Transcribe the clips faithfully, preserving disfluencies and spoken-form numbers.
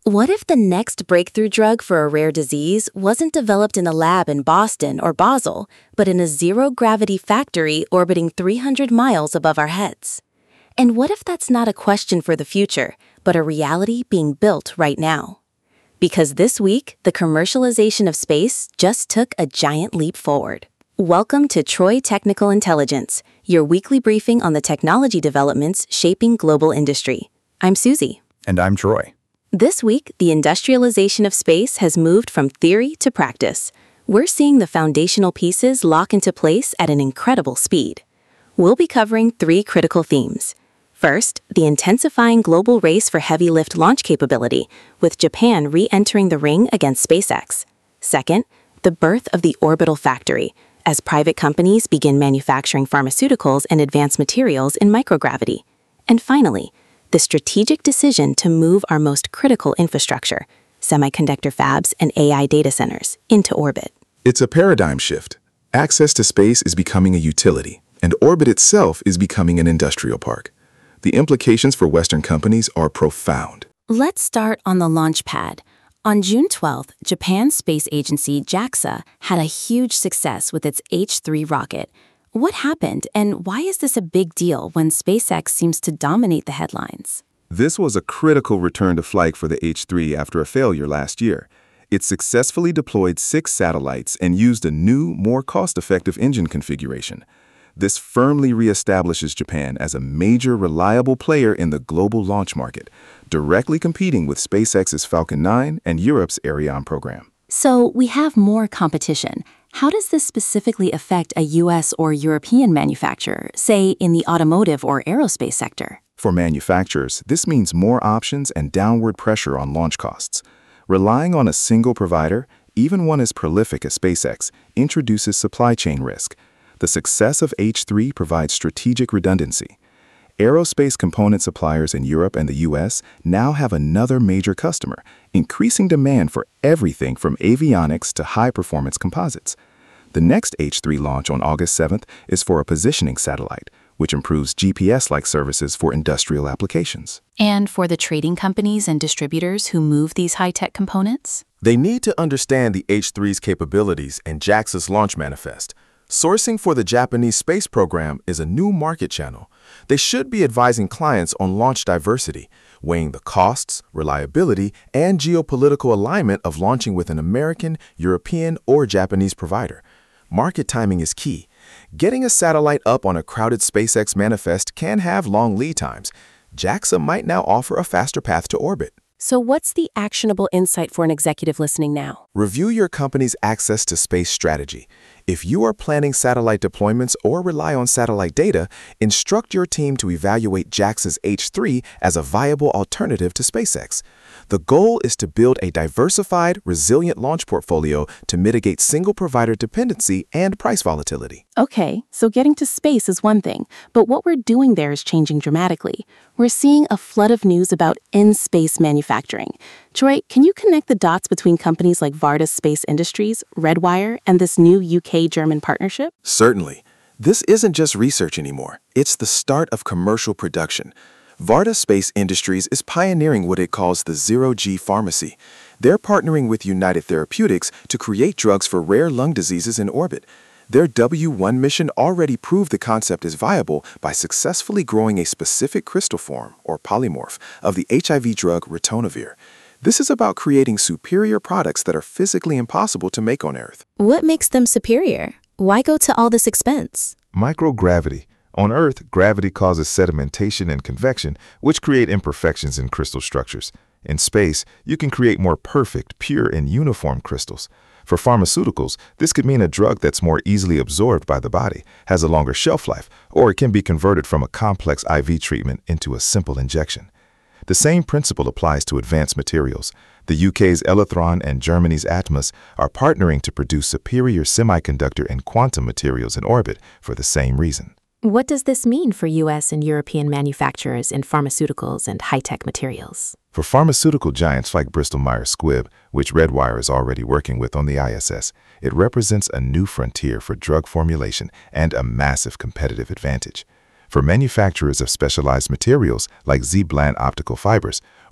What if the next breakthrough drug for a rare disease wasn't developed in a lab in Boston or Basel, but in a zero-gravity factory orbiting three hundred miles above our heads? And what if that's not a question for the future, but a reality being built right now? Because this week, the commercialization of space just took a giant leap forward. Welcome to Troy Technical Intelligence, your weekly briefing on the technology developments shaping global industry. I'm Susie. And I'm Troy. This week, the industrialization of space has moved from theory to practice. We're seeing the foundational pieces lock into place at an incredible speed. We'll be covering three critical themes. First, the intensifying global race for heavy lift launch capability, with Japan re-entering the ring against SpaceX. Second, the birth of the orbital factory, as private companies begin manufacturing pharmaceuticals and advanced materials in microgravity. And finally, the strategic decision to move our most critical infrastructure, semiconductor fabs and A I data centers, into orbit. It's a paradigm shift. Access to space is becoming a utility, and orbit itself is becoming an industrial park. The implications for Western companies are profound. Let's start on the launch pad. On June twelfth, Japan's space agency JAXA had a huge success with its H three rocket. What happened, and why is this a big deal when SpaceX seems to dominate the headlines? This was a critical return to flight for the H three after a failure last year. It successfully deployed six satellites and used a new, more cost-effective engine configuration. This firmly reestablishes Japan as a major, reliable player in the global launch market, directly competing with SpaceX's Falcon nine and Europe's Ariane program. So we have more competition. How does this specifically affect a U S or European manufacturer, say in the automotive or aerospace sector? For manufacturers, this means more options and downward pressure on launch costs. Relying on a single provider, even one as prolific as SpaceX, introduces supply chain risk. The success of H three provides strategic redundancy. Aerospace component suppliers in Europe and the U S now have another major customer, increasing demand for everything from avionics to high-performance composites. The next H three launch on August seventh is for a positioning satellite, which improves G P S-like services for industrial applications. And for the trading companies and distributors who move these high-tech components? They need to understand the H three's capabilities and JAXA's launch manifest. Sourcing for the Japanese space program is a new market channel. They should be advising clients on launch diversity, weighing the costs, reliability, and geopolitical alignment of launching with an American, European, or Japanese provider. Market timing is key. Getting a satellite up on a crowded SpaceX manifest can have long lead times. JAXA might now offer a faster path to orbit. So what's the actionable insight for an executive listening now? Review your company's access to space strategy. If you are planning satellite deployments or rely on satellite data, instruct your team to evaluate JAXA's H three as a viable alternative to SpaceX. The goal is to build a diversified, resilient launch portfolio to mitigate single-provider dependency and price volatility. Okay, so getting to space is one thing, but what we're doing there is changing dramatically. We're seeing a flood of news about in-space manufacturing. Troy, can you connect the dots between companies like Varda Space Industries, Redwire, and this new U K-German partnership? Certainly. This isn't just research anymore. It's the start of commercial production. Varda Space Industries is pioneering what it calls the zero-G pharmacy. They're partnering with United Therapeutics to create drugs for rare lung diseases in orbit. Their W one mission already proved the concept is viable by successfully growing a specific crystal form, or polymorph, of the H I V drug ritonavir. This is about creating superior products that are physically impossible to make on Earth. What makes them superior? Why go to all this expense? Microgravity. On Earth, gravity causes sedimentation and convection, which create imperfections in crystal structures. In space, you can create more perfect, pure, and uniform crystals. For pharmaceuticals, this could mean a drug that's more easily absorbed by the body, has a longer shelf life, or it can be converted from a complex I V treatment into a simple injection. The same principle applies to advanced materials. The U K's Elithron and Germany's Atmos are partnering to produce superior semiconductor and quantum materials in orbit for the same reason. What does this mean for U S and European manufacturers in pharmaceuticals and high-tech materials? For pharmaceutical giants like Bristol-Myers Squibb, which Redwire is already working with on the I S S, it represents a new frontier for drug formulation and a massive competitive advantage. For manufacturers of specialized materials like Z-Bland optical fibers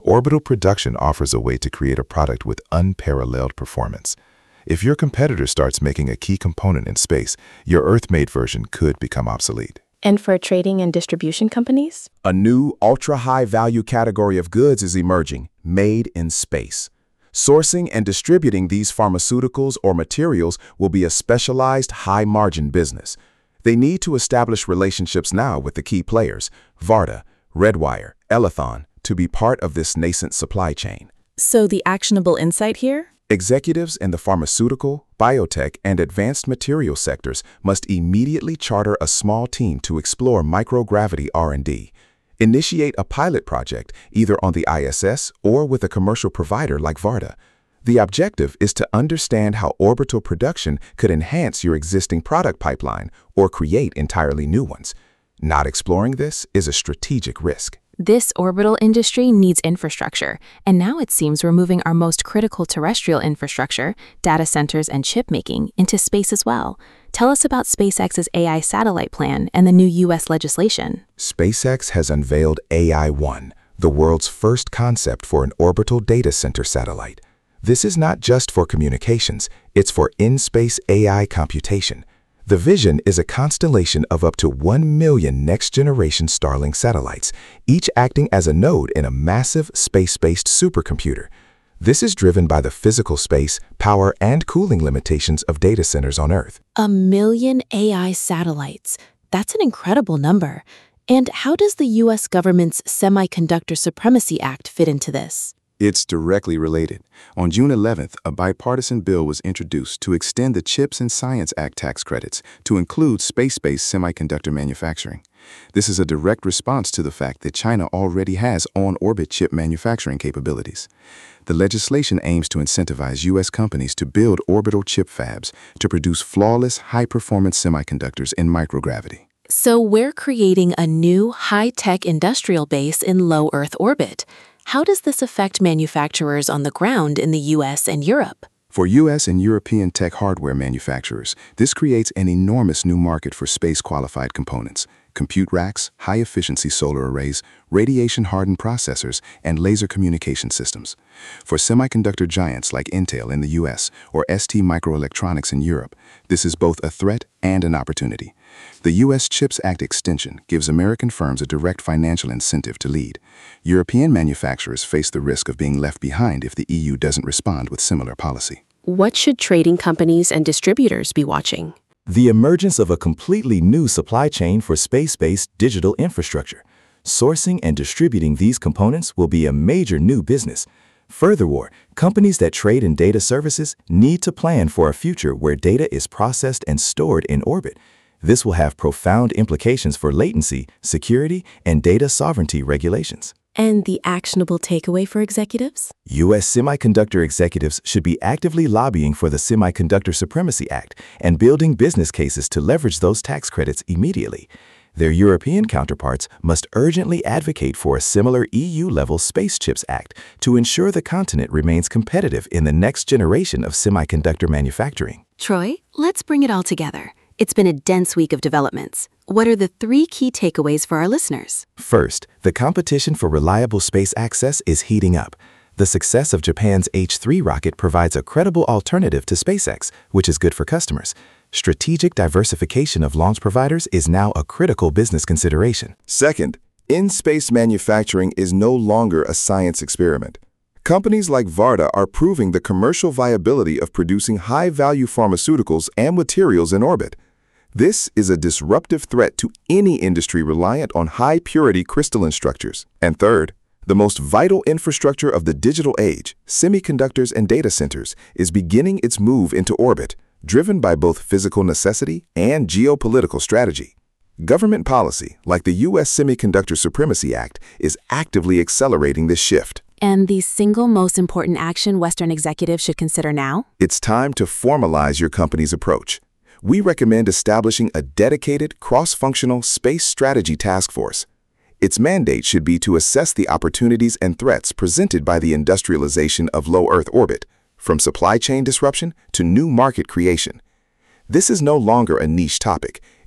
orbital production offers a way to create a product with unparalleled performance. If your competitor starts making a key component in space, your Earth-made version could become obsolete. And for trading and distribution companies? A new ultra-high value category of goods is emerging, made in space. Sourcing and distributing these pharmaceuticals or materials will be a specialized, high-margin business. They need to establish relationships now with the key players, Varta, Redwire, Elithon, to be part of this nascent supply chain. So the actionable insight here? Executives in the pharmaceutical, biotech, and advanced material sectors must immediately charter a small team to explore microgravity R and D. Initiate a pilot project either on the I S S or with a commercial provider like Varta. The objective is to understand how orbital production could enhance your existing product pipeline or create entirely new ones. Not exploring this is a strategic risk. This orbital industry needs infrastructure, and now it seems we're moving our most critical terrestrial infrastructure, data centers and chip making, into space as well. Tell us about SpaceX's A I satellite plan and the new U S legislation. SpaceX has unveiled A I one, the world's first concept for an orbital data center satellite. This is not just for communications, it's for in-space A I computation. The vision is a constellation of up to one million next-generation Starlink satellites, each acting as a node in a massive space-based supercomputer. This is driven by the physical space, power, and cooling limitations of data centers on Earth. A million A I satellites. That's an incredible number. And how does the U S government's Semiconductor Supremacy Act fit into this? It's directly related. On June eleventh, a bipartisan bill was introduced to extend the CHIPS and Science Act tax credits to include space-based semiconductor manufacturing. This is a direct response to the fact that China already has on-orbit chip manufacturing capabilities. The legislation aims to incentivize U S companies to build orbital chip fabs to produce flawless, high-performance semiconductors in microgravity. So we're creating a new high-tech industrial base in low Earth orbit. How does this affect manufacturers on the ground in the U S and Europe? For U S and European tech hardware manufacturers, this creates an enormous new market for space-qualified components, compute racks, high-efficiency solar arrays, radiation-hardened processors, and laser communication systems. For semiconductor giants like Intel in the U S or S T Microelectronics in Europe, this is both a threat and an opportunity. The U S CHIPS Act extension gives American firms a direct financial incentive to lead. European manufacturers face the risk of being left behind if the E U doesn't respond with similar policy. What should trading companies and distributors be watching? The emergence of a completely new supply chain for space-based digital infrastructure. Sourcing and distributing these components will be a major new business. Furthermore, companies that trade in data services need to plan for a future where data is processed and stored in orbit. This will have profound implications for latency, security, and data sovereignty regulations. And the actionable takeaway for executives? U S semiconductor executives should be actively lobbying for the Semiconductor Supremacy Act and building business cases to leverage those tax credits immediately. Their European counterparts must urgently advocate for a similar E U-level Space Chips Act to ensure the continent remains competitive in the next generation of semiconductor manufacturing. Troy, let's bring it all together. It's been a dense week of developments. What are the three key takeaways for our listeners? First, the competition for reliable space access is heating up. The success of Japan's H three rocket provides a credible alternative to SpaceX, which is good for customers. Strategic diversification of launch providers is now a critical business consideration. Second, in-space manufacturing is no longer a science experiment. Companies like Varta are proving the commercial viability of producing high-value pharmaceuticals and materials in orbit. This is a disruptive threat to any industry reliant on high-purity crystalline structures. And third, the most vital infrastructure of the digital age, semiconductors and data centers, is beginning its move into orbit, driven by both physical necessity and geopolitical strategy. Government policy, like the U S Semiconductor Supremacy Act, is actively accelerating this shift. And the single most important action Western executives should consider now? It's time to formalize your company's approach. We recommend establishing a dedicated, cross-functional space strategy task force. Its mandate should be to assess the opportunities and threats presented by the industrialization of low Earth orbit, from supply chain disruption to new market creation. This is no longer a niche topic.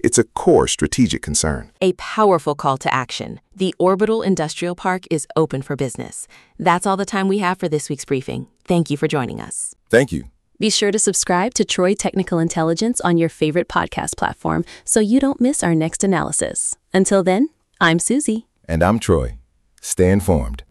It's a core strategic concern. A powerful call to action. The Orbital Industrial Park is open for business. That's all the time we have for this week's briefing. Thank you for joining us. Thank you. Be sure to subscribe to Troy Technical Intelligence on your favorite podcast platform so you don't miss our next analysis. Until then, I'm Susie. And I'm Troy. Stay informed.